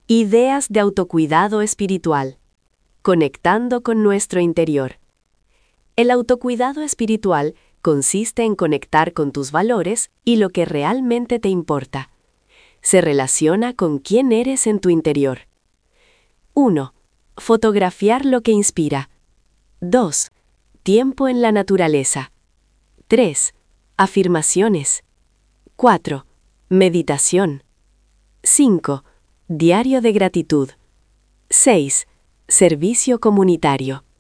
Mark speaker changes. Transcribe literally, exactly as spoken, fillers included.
Speaker 1: Ideas de autocuidado espiritual. Conectando con nuestro interior. El autocuidado espiritual consiste en conectar con tus valores y lo que realmente te importa. Se relaciona con quién eres en tu interior. uno. Fotografiar lo que inspira. dos. Tiempo en la naturaleza. tres. Afirmaciones. cuatro. Meditación. cinco. Diario de gratitud. seis. Servicio comunitario.